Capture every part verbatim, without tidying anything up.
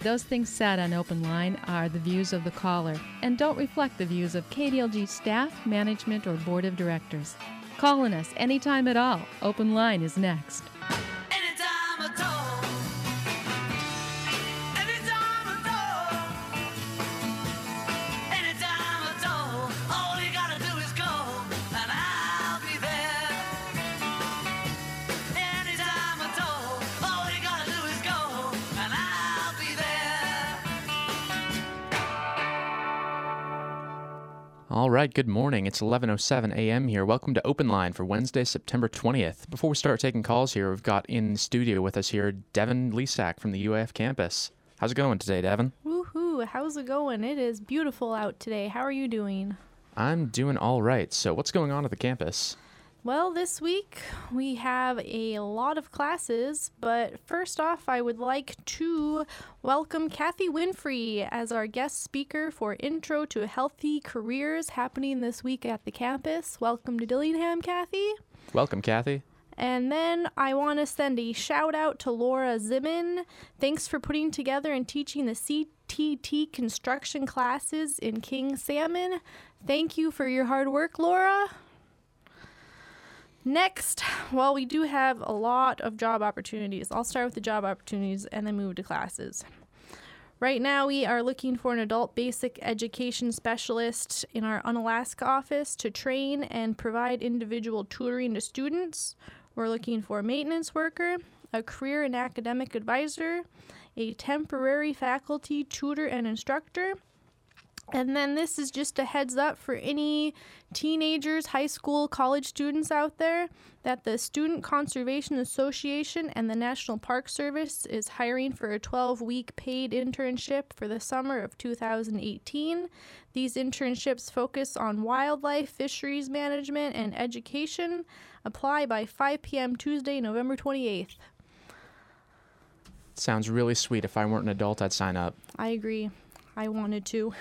those things said on Open Line are the views of the caller and don't reflect the views of K D L G staff, management, or board of directors. Call on us anytime at all. Open Line is next. Anytime at all. Anytime at all. Anytime at all. All you gotta do is call, and I'll be there. Anytime at all. All you gotta do is call, and I'll be there. All right, good morning. It's eleven oh seven a.m. here. Welcome to Open Line for Wednesday, September twentieth. Before we start taking calls here, we've got in the studio with us here Devin Lesak from the U A F campus. How's it going today, Devin? Woohoo! How's it going? It is beautiful out today. How are you doing? I'm doing all right. So what's going on at the campus? Well, this week we have a lot of classes, but first off, I would like to welcome Kathy Winfrey as our guest speaker for Intro to Healthy Careers happening this week at the campus. Welcome to Dillingham, Kathy. Welcome, Kathy. And then I want to send a shout out to Laura Zimin. Thanks for putting together and teaching the C T T construction classes in King Salmon. Thank you for your hard work, Laura. Next, well, we do have a lot of job opportunities. I'll start with the job opportunities and then move to classes. Right now, we are looking for an adult basic education specialist in our Unalaska office to train and provide individual tutoring to students. We're looking for a maintenance worker, a career and academic advisor, a temporary faculty tutor and instructor. And then this is just a heads up for any teenagers, high school, college students out there that the Student Conservation Association and the National Park Service is hiring for a twelve-week paid internship for the summer of two thousand eighteen. These internships focus on wildlife, fisheries management, and education. Apply by five p.m. Tuesday, November twenty-eighth. Sounds really sweet. If I weren't an adult, I'd sign up. I agree. I wanted to.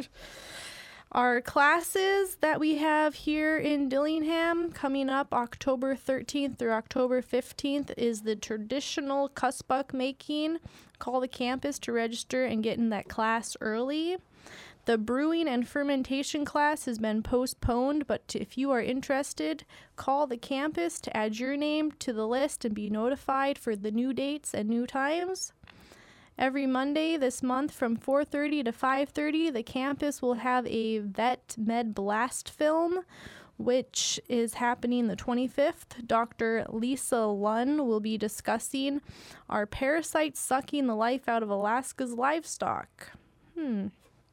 Our classes that we have here in Dillingham coming up October thirteenth through October fifteenth is the traditional cussbuck making. Call the campus to register and get in that class early. The brewing and fermentation class has been postponed, but if you are interested, call the campus to add your name to the list and be notified for the new dates and new times. Every Monday this month from four thirty to five thirty, the campus will have a Vet Med Blast film, which is happening the twenty-fifth. Doctor Lisa Lunn will be discussing Are parasites sucking the life out of Alaska's livestock? Hmm.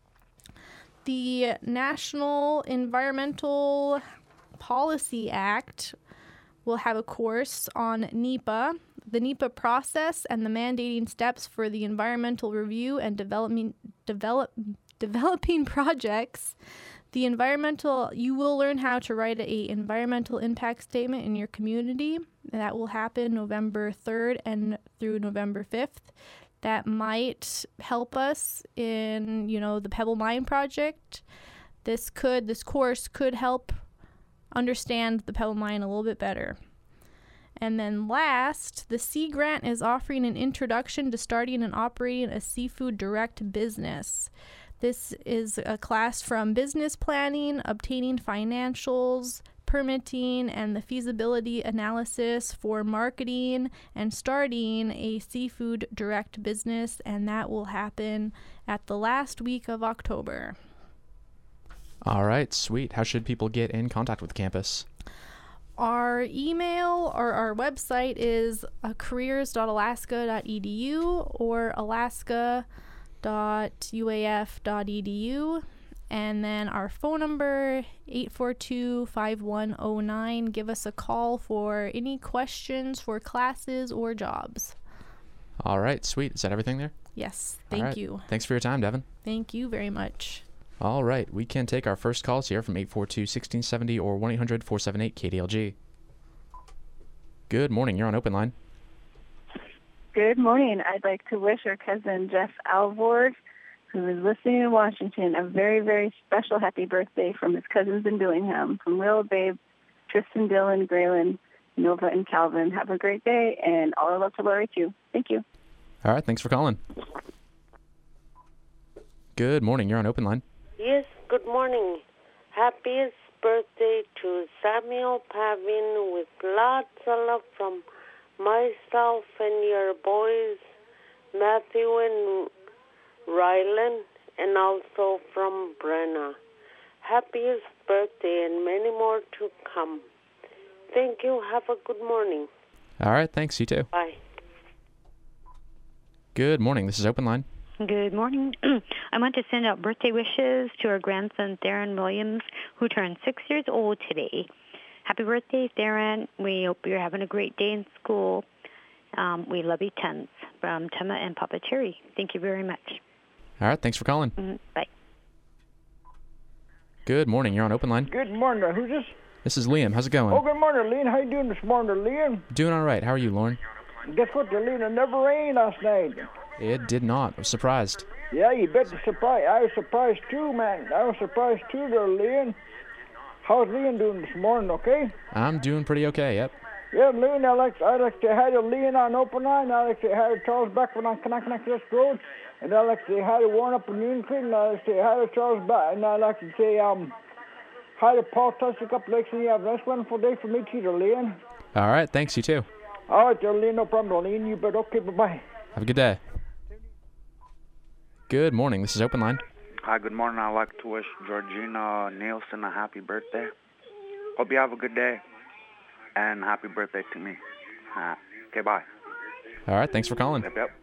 The National Environmental Policy Act will have a course on NEPA, the NEPA process, and the mandating steps for the environmental review and developing develop developing projects. The environmental, you will learn how to write a environmental impact statement in your community. That will happen November third and through November fifth. That might help us in, you know, the Pebble Mine project. This could, this course could help understand the Pebble Mine a little bit better. And then last, the Sea Grant is offering an introduction to starting and operating a seafood direct business. This is a class from business planning, obtaining financials, permitting, and the feasibility analysis for marketing and starting a seafood direct business, and that will happen at the last week of October. All right, sweet. How should people get in contact with the campus? Our email or our website is uh, careers dot alaska dot e d u or alaska dot u a f dot e d u. And then our phone number, eight four two, five one zero nine. Give us a call for any questions for classes or jobs. All right, sweet. Is that everything there? Yes, thank All right. you. Thanks for your time, Devin. Thank you very much. All right, we can take our first calls here from eight four two, one six seven zero or one eight hundred, four seven eight, K D L G. Good morning. You're on Open Line. Good morning. I'd like to wish our cousin Jeff Alvord, who is listening in Washington, a very, very special happy birthday from his cousins in Dillingham, from Will, Babe, Tristan, Dylan, Graylin, Nova, and Calvin. Have a great day, and all our love to Lori, too. Thank you. All right, thanks for calling. Good morning. You're on Open Line. Yes, good morning. Happiest birthday to Samuel Pavin with lots of love from myself and your boys, Matthew and Rylan, and also from Brenna. Happiest birthday and many more to come. Thank you. Have a good morning. All right. Thanks. You too. Bye. Good morning. This is Open Line. Good morning. I want to send out birthday wishes to our grandson, Theron Williams, who turned six years old today. Happy birthday, Theron. We hope you're having a great day in school. Um, we love you tons. From Tema and Papa Cherry. Thank you very much. All right. Thanks for calling. Mm-hmm. Bye. Good morning. You're on Open Line. Good morning. Who's this? This is Liam. How's it going? Oh, good morning, Lean. How you doing this morning, Lean? Doing all right. How are you, Lauren? Guess what, Lean? It never rained last night. It did not. I was surprised. Yeah, you bet the surprise. I was surprised too, man. I was surprised too, there, Lean. How's Lean doing this morning? Okay. I'm doing pretty okay. Yep. Yeah, Lean. I like I like to have a Lean on Open Line. I like to have a Charles Beckman on Connect Connect West Road, and I like to have a Warren up in Union Creek, and I like to have a Charles Beck, and I like to say um. Hi to Paul Tusick up Lakes, and you have a nice wonderful day for me too, Lean. All right. Thanks. You too. All right, Lean. No problem, Lean. You bet. Okay, bye-bye. Have a good day. Good morning. This is Open Line. Hi, good morning. I'd like to wish Georgina Nielsen a happy birthday. Hope you have a good day, and happy birthday to me. Uh, okay, bye. All right. Thanks for calling. Yep, yep.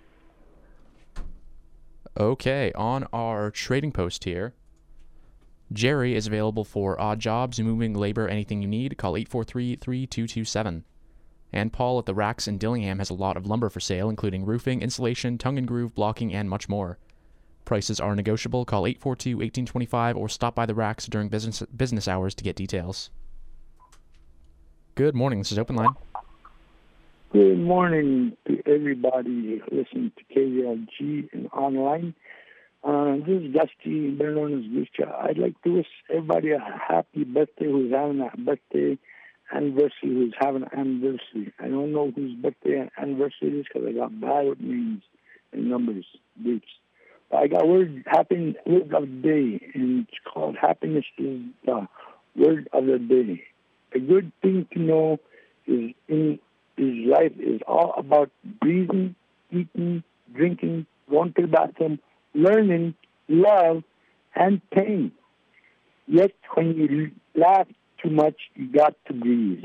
Okay. On our trading post here, Jerry is available for odd jobs, moving, labor, anything you need. Call eight four three, three two two seven. And Paul at the Racks in Dillingham has a lot of lumber for sale, including roofing, insulation, tongue and groove, blocking, and much more. Prices are negotiable. Call eight four two, one eight two five or stop by the Racks during business business hours to get details. Good morning. This is Open Line. Good morning to everybody listening to K V L G and online. Uh, this is Dusty, better known as Goose Jaw. I'd like to wish everybody a happy birthday who's having a birthday anniversary, who's having an anniversary. I don't know whose birthday and anniversary it is because I got bad with names and numbers, dates. But I got word, happy word of the day, and it's called happiness is the word of the day. A good thing to know is in his life is all about breathing, eating, drinking, going to the bathroom, learning, love, and pain. Yet when you laugh too much, you got to breathe.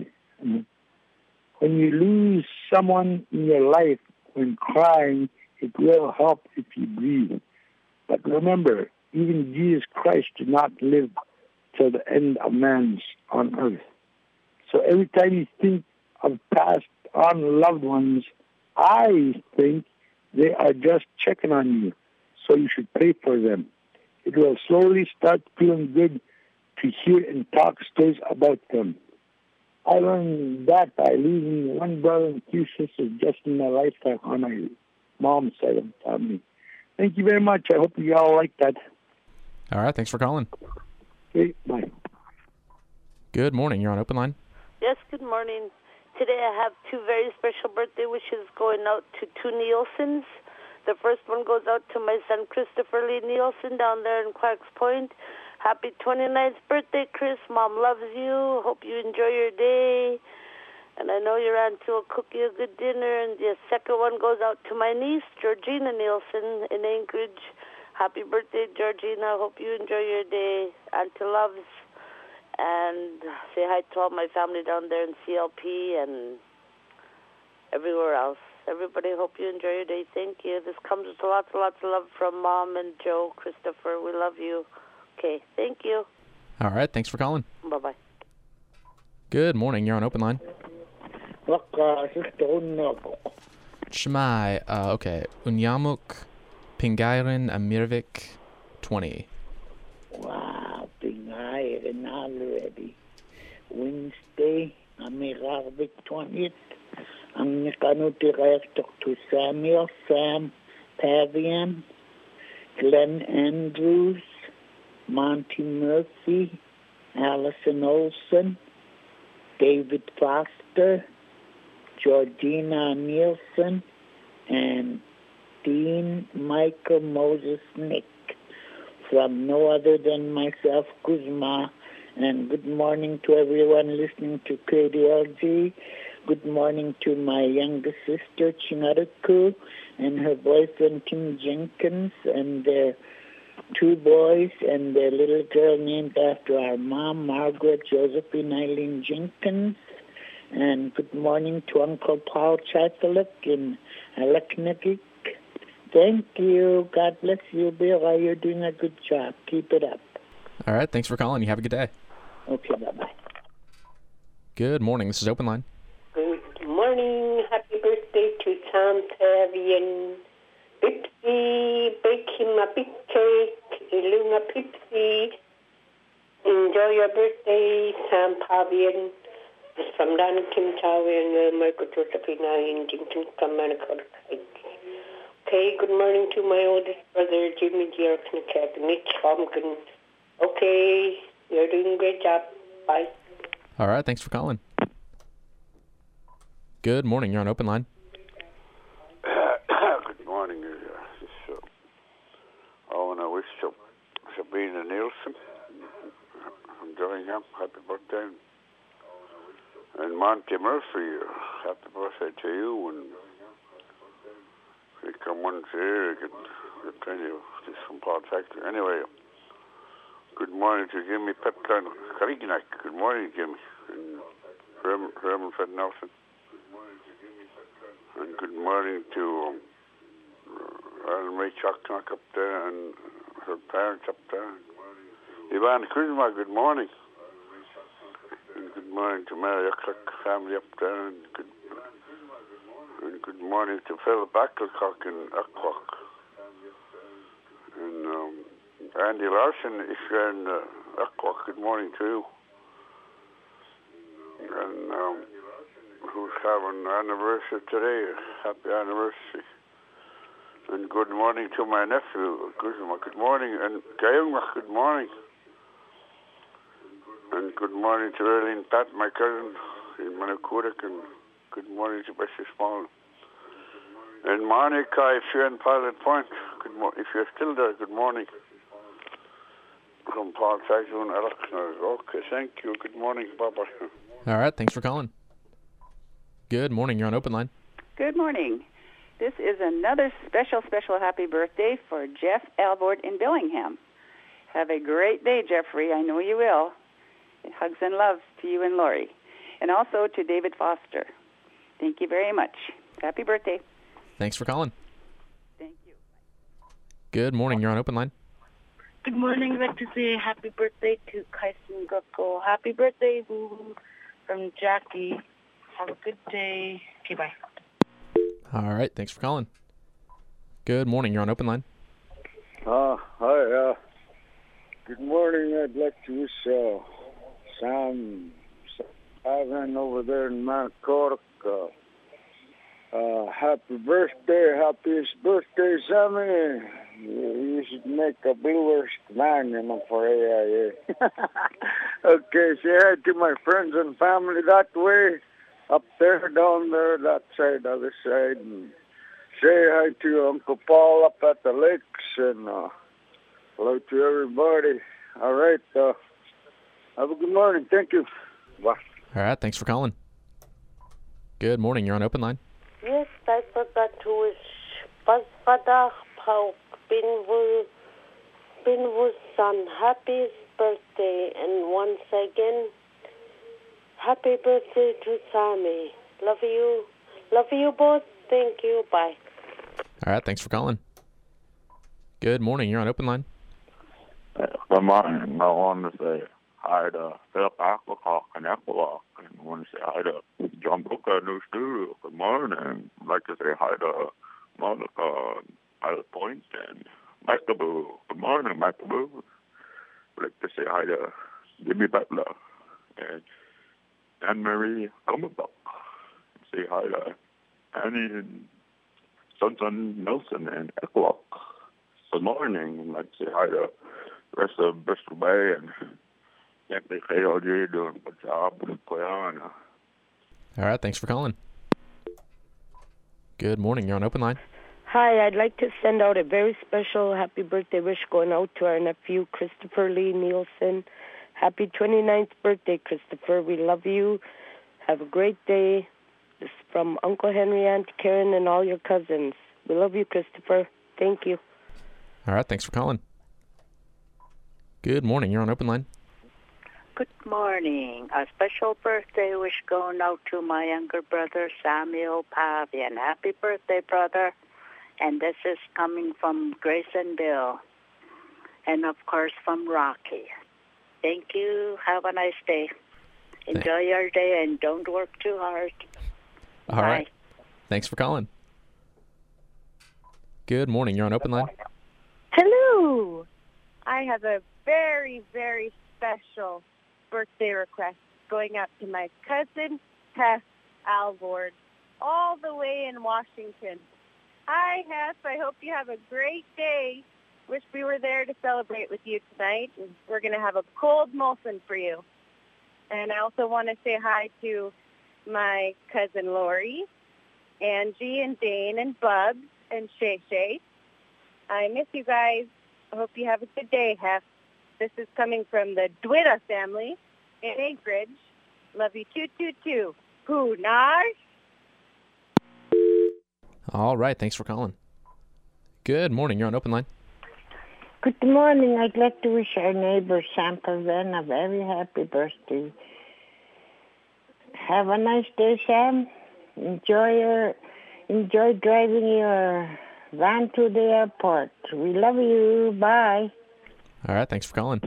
When you lose someone in your life, when crying, it will help if you breathe. But remember, even Jesus Christ did not live till the end of man's on earth. So every time you think of past on loved ones, I think they are just checking on you. So you should pray for them. It will slowly start feeling good to hear and talk stories about them. I learned that by losing one brother and two sisters just in my lifetime on my mom's side of the family. Thank you very much. I hope you all like that. All right. Thanks for calling. Okay, bye. Good morning. You're on Open Line. Yes, good morning. Today I have two very special birthday wishes going out to two Nielsen's. The first one goes out to my son Christopher Lee Nielsen down there in Clark's Point. Happy twenty-ninth birthday, Chris. Mom loves you. Hope you enjoy your day. And I know your aunt will cook you a good dinner. And the second one goes out to my niece, Georgina Nielsen in Anchorage. Happy birthday, Georgina. Hope you enjoy your day. Auntie loves. And say hi to all my family down there in C L P and everywhere else. Everybody, hope you enjoy your day. Thank you. This comes with lots and lots of love from Mom and Joe, Christopher. We love you. Okay, thank you. All right, thanks for calling. Bye-bye. Good morning. You're on Open Line. Shmai, uh, okay. Unyamuk, Pingairen, Amirvik, twenty. Wow, Pingairen already. Wednesday, Amirvik, twentieth. Ang nakanutirek to Samuel, Sam Pavian, Glenn Andrews, Monty Murphy, Allison Olson, David Foster, Georgina Nielsen, and Dean Michael Moses Nick. from no other than myself, Kuzma. And good morning to everyone listening to K D L G. Good morning to my youngest sister, Chinaruku, and her boyfriend, Tim Jenkins, and their two boys, and their little girl named after our mom, Margaret Josephine Eileen Jenkins. And good morning to Uncle Paul Chatelik in Aleknagik. Thank you. God bless you, Bill. You're doing a good job. Keep it up. All right. Thanks for calling. You have a good day. Okay, bye-bye. Good morning. This is Open Line. Good morning. Happy birthday to Sam Tavian. Pipsy, bake him a big cake. Iluna Pipsy. Enjoy your birthday, Sam Pavian. From Donna Kim Tavian and Michael Josephina in Jinkin, Manacor. Okay, good morning to my oldest brother, Jimmy Jerknick, Mitch Tompkins. Okay, you're doing a great job. Bye. All right. Thanks for calling. Good morning. You're on Open Line. Good morning. Uh, this, uh, I want to wish uh, Sabina Nielsen from Dillingham happy birthday. And Monty Murphy, uh, happy birthday to you. And if you come once here, you can continue this from Paul Factory. Anyway, good morning to Jimmy Petlan Kariginak. Good morning, Jimmy. And Herman, Herman Fred Nelson. And good morning to um, Alan Ray Choknock up there and her parents up there. Ivan Kuzma, good morning. And good morning to Mary Ucklock family up there. And good, and good morning to Philip Ackelcock in Ucklock. And um, Andy Larson, if you're in uh, Ucklock, good morning to you. And um, who's having an anniversary today? Happy anniversary. And good morning to my nephew, Guzma. Good morning. And Gayungma, good morning. And good morning to Erlene Pat, my cousin in Manakudak. And good morning to Bessie Small. And Monica, if you're in Pilot Point, good mo- if you're still there, good morning. From Paul Saxon, Alex. Okay, thank you. Good morning. Bye-bye. All right. Thanks for calling. Good morning. You're on Open Line. Good morning. This is another special, special happy birthday for Jeff Alvord in Billingham. Have a great day, Jeffrey. I know you will. And hugs and love to you and Lori. And also to David Foster. Thank you very much. Happy birthday. Thanks for calling. Thank you. Good morning. You're on Open Line. Good morning. I'd like to say happy birthday to Kyson Gucko. Happy birthday, Boo, from Jackie. Have a good day. Okay, bye. All right. Thanks for calling. Good morning. You're on Open Line. Uh, hi. Uh, good morning. I'd like to wish uh, Sam Ivan over there in Mount Cork uh, uh, happy birthday. Happiest birthday, Sammy. You should make a bluest man, you know, for A I A. Okay, say hi to my friends and family that way. Up there, down there, that side, other side. And say hi to Uncle Paul up at the lakes, and uh, hello to everybody. All right, uh, have a good morning. Thank you. Bye. All right, thanks for calling. Good morning. You're on Open Line. Yes, I forgot to wish Paspadah Pauk Binwul Binwul's son happy birthday, and once again, happy birthday to Sammy. Love you. Love you both. Thank you. Bye. All right, thanks for calling. Good morning. You're on Open Line. Good morning. I want to say hi to Philip Ackelcock and Equilok. And I want to say hi to John Booker, New Studio. Good morning. I'd like to say hi to Monica, Pilot Point, and Michael Boo. Good morning, Michael Boo. I'd like to say hi to Jimmy Butler and Anne-Marie Gummerbuck. Say hi to Annie and Sunson Nelson and Equilok. Good morning. I'd like to say hi to the rest of Bristol Bay and Yankee K O G doing a good job. All right, thanks for calling. Good morning. You're on Open Line. Hi, I'd like to send out a very special happy birthday wish going out to our nephew, Christopher Lee Nielsen. Happy twenty-ninth birthday, Christopher. We love you. Have a great day. This is from Uncle Henry, Aunt Karen, and all your cousins. We love you, Christopher. Thank you. All right, thanks for calling. Good morning. You're on Open Line. Good morning. A special birthday wish going out to my younger brother, Samuel Pavian. Happy birthday, brother. And this is coming from Grace and Bill. And, of course, from Rocky. Thank you. Have a nice day. Enjoy your day and don't work too hard. All right. Thanks for calling. Good morning. You're on Open Line. Hello. I have a very, very special birthday request going out to my cousin, Hess Alvord, all the way in Washington. Hi, Hess. I hope you have a great day. Wish we were there to celebrate with you tonight. And we're going to have a cold Molson for you. And I also want to say hi to my cousin Lori, Angie, and Dane, and Bubs, and Shay Shay. I miss you guys. I hope you have a good day, Hef. This is coming from the Dwitta family in Anchorage. Love you, too, too, too. Poonage. All right, thanks for calling. Good morning. You're on Open Line. Good morning. I'd like to wish our neighbor, Sam Pavan, a very happy birthday. Have a nice day, Sam. Enjoy your, enjoy driving your van to the airport. We love you. Bye. All right, thanks for calling.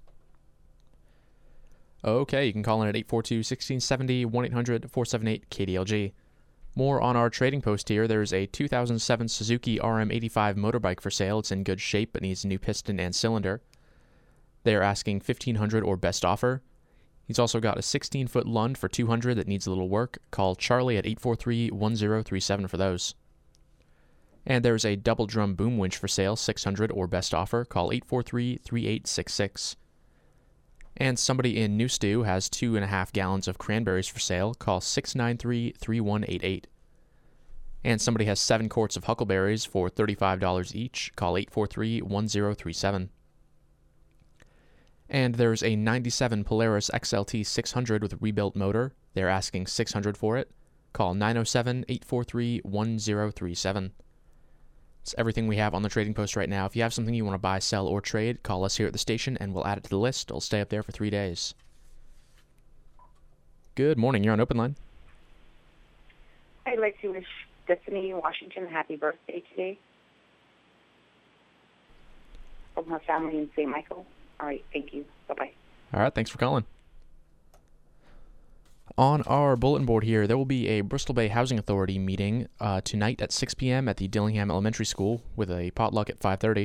Okay, you can call in at eight four two, one six seven zero, one eight hundred, four seven eight, K D L G. More on our trading post here. There's a two thousand seven Suzuki R M eighty-five motorbike for sale. It's in good shape, but needs a new piston and cylinder. They're asking fifteen hundred dollars or best offer. He's also got a sixteen-foot Lund for two hundred dollars that needs a little work. Call Charlie at eight four three, one zero three seven for those. And there's a double drum boom winch for sale, six hundred dollars or best offer. Call eight four three, three eight six six. And somebody in New Stew has two and a half gallons of cranberries for sale. Call six nine three, three one eight eight. And somebody has seven quarts of huckleberries for thirty-five dollars each. Call eight four three, one zero three seven. And there's a ninety-seven Polaris X L T six hundred with a rebuilt motor. They're asking six hundred dollars for it. Call nine oh seven, eight four three, one zero three seven. It's everything we have on the trading post right now. If you have something you want to buy, sell, or trade, call us here at the station and we'll add it to the list. It'll stay up there for three days. Good morning. You're on Open Line. I'd like to wish Stephanie Washington a happy birthday today from her family in Saint Michael. All right. Thank you. Bye-bye. All right. Thanks for calling. On our bulletin board here, there will be a Bristol Bay Housing Authority meeting uh, tonight at six p.m. at the Dillingham Elementary School with a potluck at five thirty.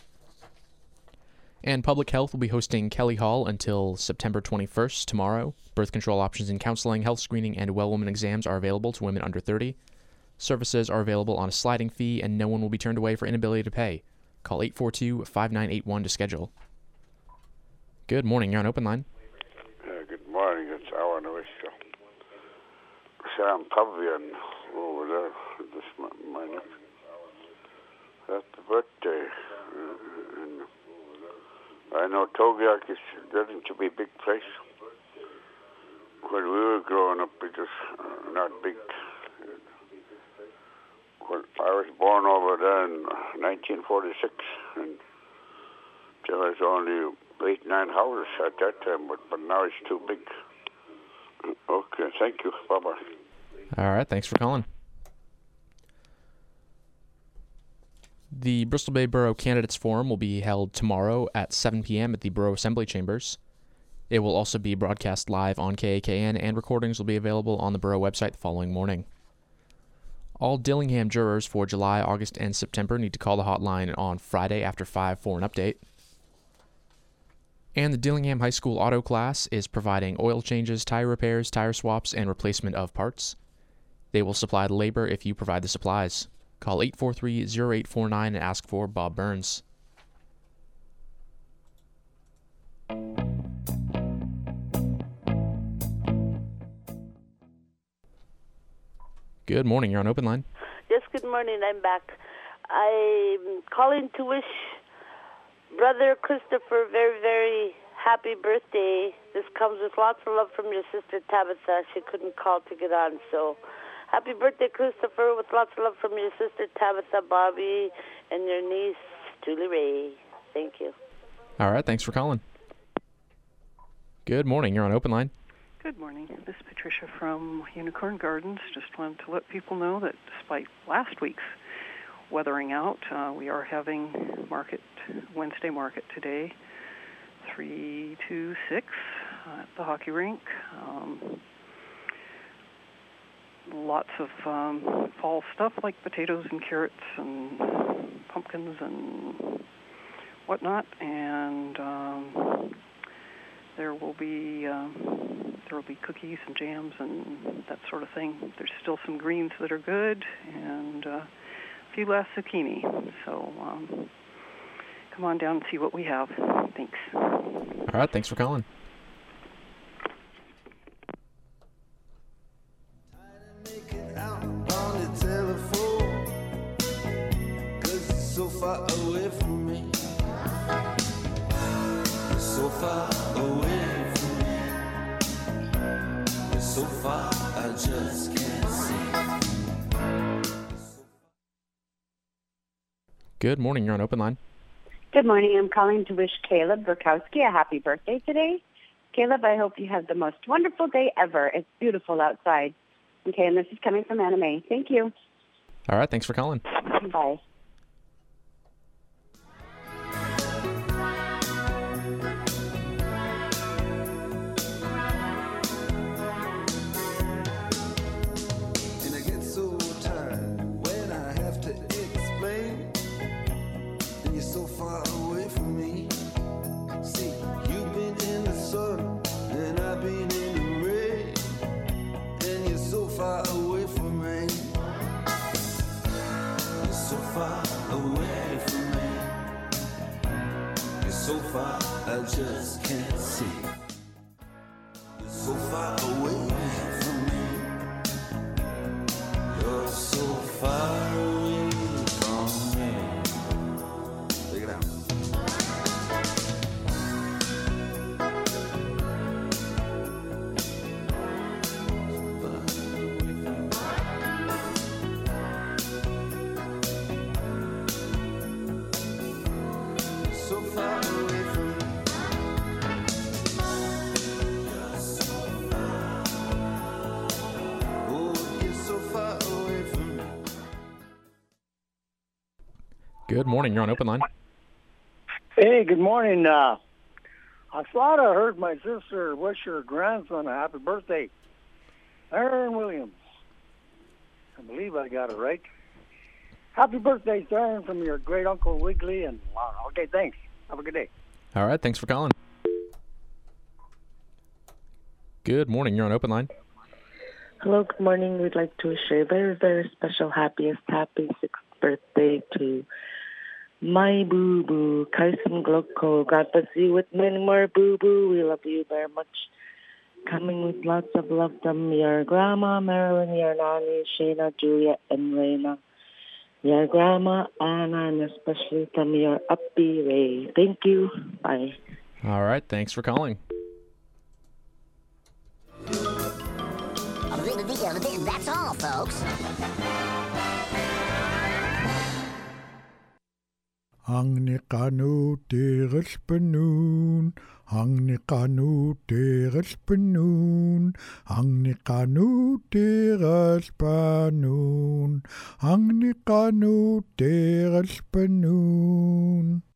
And Public Health will be hosting Kelly Hall until September twenty-first, tomorrow. Birth control options and counseling, health screening, and well woman exams are available to women under thirty. Services are available on a sliding fee, and no one will be turned away for inability to pay. Call eight four two, five nine eight one to schedule. Good morning. You're on Open Line. Uh, good morning. It's Alan Wisha. Sam Pavian over there. This my, my nephew. That's the birthday. Uh, and I know Togiak is getting to be a big place. When we were growing up, it was uh, not big. When I was born over there in nineteen forty-six, and there was only eight, nine houses at that time, but, but now it's too big. Okay, thank you. Bye-bye. All right, thanks for calling. The Bristol Bay Borough Candidates Forum will be held tomorrow at seven p.m. at the Borough Assembly Chambers. It will also be broadcast live on K A K N, and recordings will be available on the Borough website the following morning. All Dillingham jurors for July, August, and September need to call the hotline on Friday after five for an update. And the Dillingham High School auto class is providing oil changes, tire repairs, tire swaps, and replacement of parts. They will supply the labor if you provide the supplies. Call eight four three, zero eight four nine and ask for Bob Burns. Good morning. You're on Open Line. Yes, good morning. I'm back. I'm calling to wish Brother Christopher very, very happy birthday. This comes with lots of love from your sister Tabitha. She couldn't call to get on, so happy birthday, Christopher, with lots of love from your sister Tabitha, Bobby, and your niece, Julie Ray. Thank you. All right, thanks for calling. Good morning. You're on Open Line. Good morning. This is Patricia from Unicorn Gardens. Just wanted to let people know that despite last week's weathering out, uh, we are having market Wednesday market today, three to six at the hockey rink. Um, lots of um, fall stuff like potatoes and carrots and pumpkins and whatnot, and um, there will be um, there will be cookies and jams and that sort of thing. There's still some greens that are good, and uh, a few less zucchini. So um, come on down and see what we have. Thanks. All right, thanks for calling. So far away from me, so far away from me, so far I just can't see. Good morning. You're on Open Line. Good morning. I'm calling to wish Caleb Burkowski a happy birthday today. Caleb, I hope you have the most wonderful day ever. It's beautiful outside. Okay, and this is coming from Anna Mae. Thank you. All right, thanks for calling. Bye. So far away from me. See, you've been in the sun and I've been in the rain, and you're so far away from me. You're so far away from me. You're so far I just can't see. You're so far away from me. You're so far away from me. Take it out. So far away from me. You're so far. Oh, you're so far away from me. Good morning. You're on Open Line. Hey, good morning. Uh, I thought I heard my sister wish her grandson a happy birthday. Aaron Williams. I believe I got it right. Happy birthday, Aaron, from your great Uncle Wiggly. And wow, okay, thanks. Have a good day. All right, thanks for calling. Good morning. You're on Open Line. Hello, good morning. We'd like to wish a very, very special, happiest, happy sixth birthday to my boo-boo, Carson Glocko. God bless you with many more boo-boo. We love you very much. Coming with lots of love from your grandma, Marilyn, your nanny, Shayna, Julia, and Raina. Your grandma, Anna, and especially from your uppy Ray. Thank you. Bye. All right, thanks for calling. That's all, folks. Ang ni kanu teres penun, ang ni kanu teres penun, ang ni kanu teres penun, ang ni kanu teres penun.